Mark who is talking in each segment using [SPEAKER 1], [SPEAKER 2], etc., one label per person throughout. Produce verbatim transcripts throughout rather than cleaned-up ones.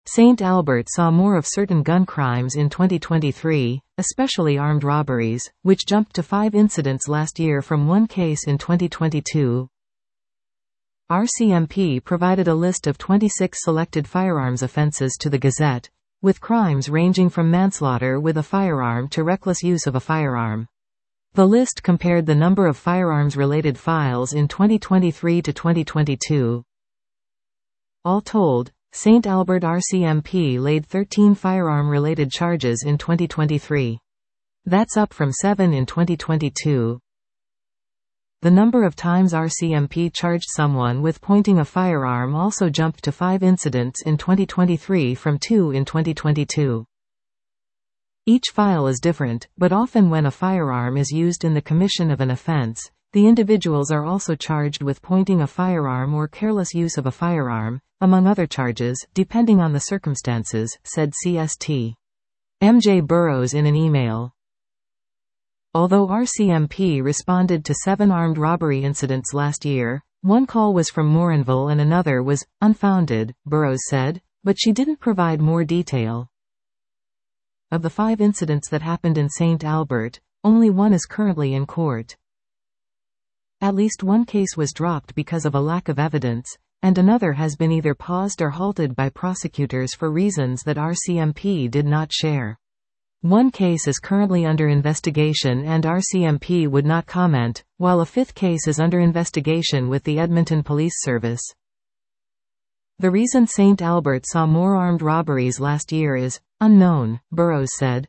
[SPEAKER 1] Saint Albert saw more of certain gun crimes in twenty twenty-three, especially armed robberies, which jumped to five incidents last year from one case in twenty twenty-two. R C M P provided a list of twenty-six selected firearms offenses to the Gazette, with crimes ranging from manslaughter with a firearm to reckless use of a firearm. The list compared the number of firearms-related files in twenty twenty-three to twenty twenty-two. All told, Saint Albert R C M P laid thirteen firearm-related charges in twenty twenty-three. That's up from seven in twenty twenty-two. The number of times R C M P charged someone with pointing a firearm also jumped to five incidents in twenty twenty-three from two in twenty twenty-two. Each file is different, but often when a firearm is used in the commission of an offense, the individuals are also charged with pointing a firearm or careless use of a firearm, among other charges, depending on the circumstances, said C S T. M J Burrows in an email. Although R C M P responded to seven armed robbery incidents last year, one call was from Morinville and another was unfounded, Burrows said, but she didn't provide more detail. Of the five incidents that happened in Saint Albert, only one is currently in court. At least one case was dropped because of a lack of evidence, and another has been either paused or halted by prosecutors for reasons that R C M P did not share. One case is currently under investigation and R C M P would not comment, while a fifth case is under investigation with the Edmonton Police Service. The reason Saint Albert saw more armed robberies last year is unknown, Burrows said.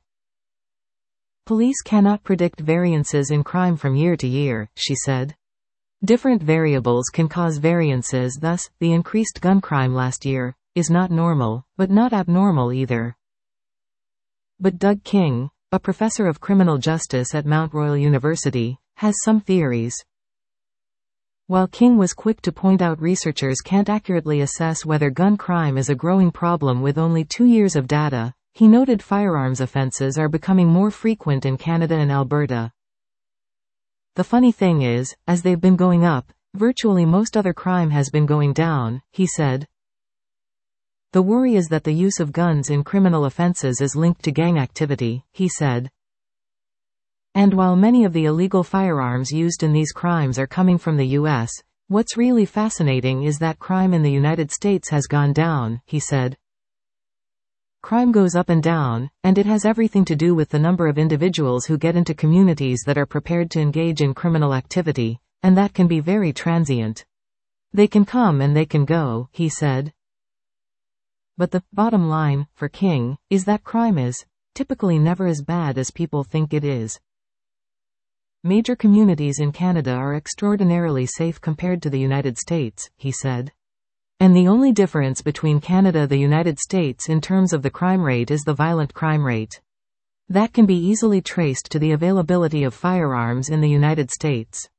[SPEAKER 1] Police cannot predict variances in crime from year to year, she said. Different variables can cause variances, thus, the increased gun crime last year is not normal, but not abnormal either. But Doug King, a professor of criminal justice at Mount Royal University, has some theories. While King was quick to point out researchers can't accurately assess whether gun crime is a growing problem with only two years of data, he noted firearms offenses are becoming more frequent in Canada and Alberta. The funny thing is, as they've been going up, virtually most other crime has been going down, he said. The worry is that the use of guns in criminal offenses is linked to gang activity, he said. And while many of the illegal firearms used in these crimes are coming from the U S, what's really fascinating is that crime in the United States has gone down, he said. Crime goes up and down, and it has everything to do with the number of individuals who get into communities that are prepared to engage in criminal activity, and that can be very transient. They can come and they can go, he said. But the bottom line, for King, is that crime is typically never as bad as people think it is. Major communities in Canada are extraordinarily safe compared to the United States, he said. And the only difference between Canada and the United States in terms of the crime rate is the violent crime rate. That can be easily traced to the availability of firearms in the United States.